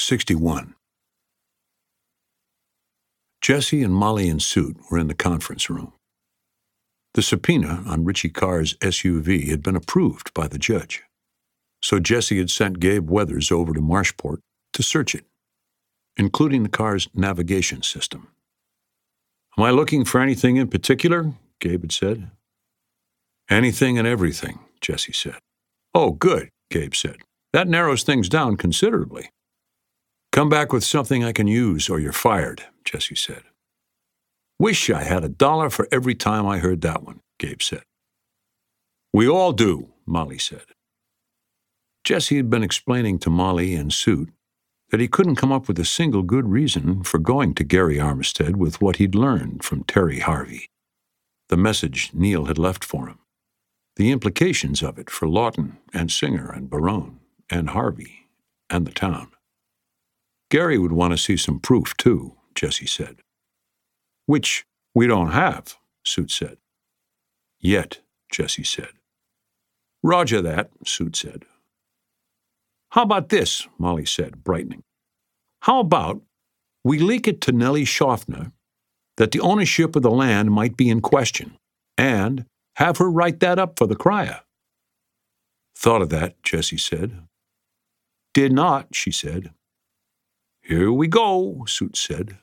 61. Jesse and Molly in suit were in the conference room. The subpoena on Richie Carr's SUV had been approved by the judge, so Jesse had sent Gabe Weathers over to Marshport to search it, including the car's navigation system. "Am I looking for anything in particular?" Gabe had said. "Anything and everything," Jesse said. "Oh, good," Gabe said. "That narrows things down considerably." "Come back with something I can use or you're fired," Jesse said. "Wish I had $1 for every time I heard that one," Gabe said. "We all do," Molly said. Jesse had been explaining to Molly in suit that he couldn't come up with a single good reason for going to Gary Armistead with what he'd learned from Terry Harvey, the message Neil had left for him, the implications of it for Lawton and Singer and Barone and Harvey and the town. Gary would want to see some proof, too, Jesse said. "Which we don't have," Suit said. "Yet," Jesse said. "Roger that," Suit said. "How about this?" Molly said, brightening. "How about we leak it to Nellie Schaffner that the ownership of the land might be in question, and have her write that up for the crier?" "Thought of that," Jesse said. "Did not," she said. "Here we go," Suit said.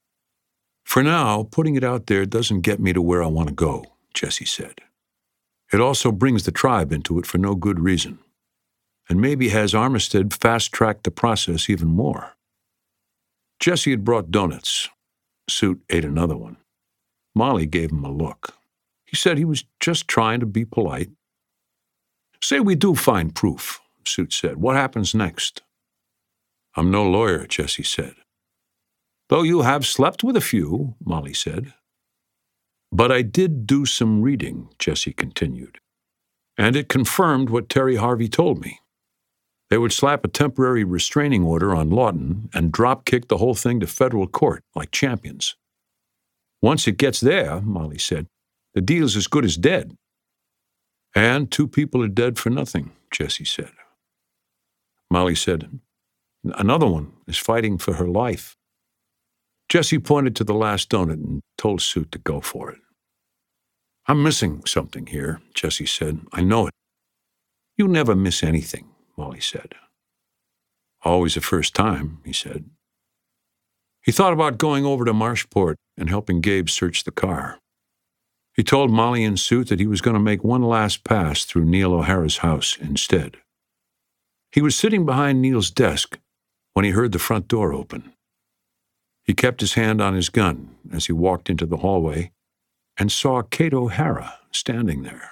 "For now, putting it out there doesn't get me to where I want to go," Jesse said. "It also brings the tribe into it for no good reason, and maybe has Armistead fast-tracked the process even more." Jesse had brought donuts. Suit ate another one. Molly gave him a look. He said he was just trying to be polite. "Say we do find proof," Suit said. "What happens next?" "I'm no lawyer," Jesse said. "Though you have slept with a few," Molly said. "But I did do some reading," Jesse continued, "and it confirmed what Terry Harvey told me. They would slap a temporary restraining order on Lawton and drop-kick the whole thing to federal court like champions. Once it gets there," Molly said, "the deal's as good as dead." "And 2 people are dead for nothing," Jesse said. Molly said, "Another one is fighting for her life." Jesse pointed to the last donut and told Suit to go for it. "I'm missing something here," Jesse said. "I know it." "You never miss anything," Molly said. "Always a first time," he said. He thought about going over to Marshport and helping Gabe search the car. He told Molly and Suit that he was going to make one last pass through Neil O'Hara's house instead. He was sitting behind Neil's desk when he heard the front door open. He kept his hand on his gun as he walked into the hallway and saw Kate O'Hara standing there.